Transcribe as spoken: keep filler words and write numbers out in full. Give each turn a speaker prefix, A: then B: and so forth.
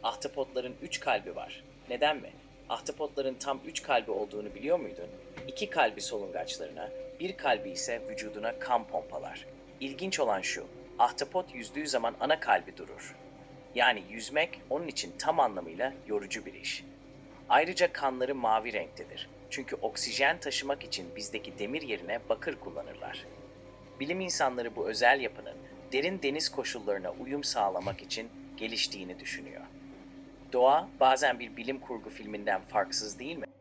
A: Ahtapotların üç kalbi var. Neden mi? Ahtapotların tam üç kalbi olduğunu biliyor muydun? İki kalbi solungaçlarına, bir kalbi ise vücuduna kan pompalar. İlginç olan şu, ahtapot yüzdüğü zaman ana kalbi durur. Yani yüzmek onun için tam anlamıyla yorucu bir iş. Ayrıca kanları mavi renktedir. Çünkü oksijen taşımak için bizdeki demir yerine bakır kullanırlar. Bilim insanları bu özel yapının derin deniz koşullarına uyum sağlamak için geliştiğini düşünüyor. Doğa bazen bir bilim kurgu filminden farksız değil mi?